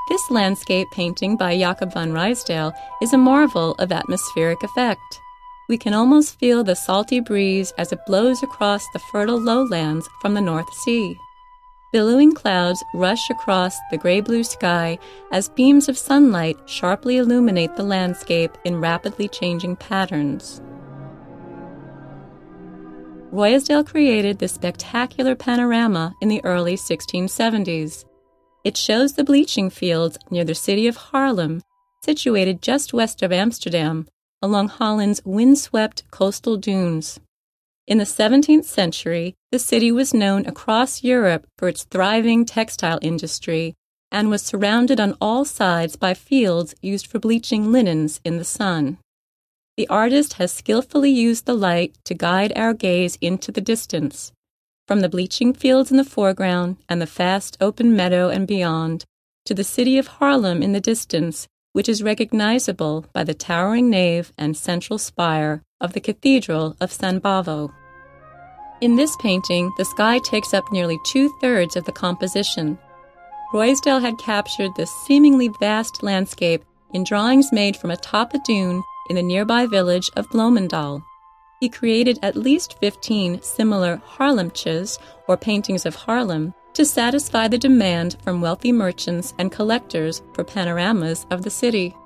This landscape painting by Jacob van Ruysdael is a marvel of atmospheric effect. We can almost feel the salty breeze as it blows across the fertile lowlands from the North Sea. Billowing clouds rush across the gray-blue sky as beams of sunlight sharply illuminate the landscape in rapidly changing patterns. Ruysdael created this spectacular panorama in the early 1670s. It shows the bleaching fields near the city of Haarlem, situated just west of Amsterdam, along Holland's windswept coastal dunes. In the 17th century, the city was known across Europe for its thriving textile industry and was surrounded on all sides by fields used for bleaching linens in the sun. The artist has skillfully used the light to guide our gaze into the distance, from the bleaching fields in the foreground and the vast open meadow and beyond, to the city of Haarlem in the distance, which is recognizable by the towering nave and central spire of the Cathedral of San Bavo. In this painting, the sky takes up nearly 2/3 of the composition. Ruysdael had captured this seemingly vast landscape in drawings made from atop a dune in the nearby village of Bloemendaal. He created at least 15 similar Haarlemtjes, or paintings of Haarlem, to satisfy the demand from wealthy merchants and collectors for panoramas of the city.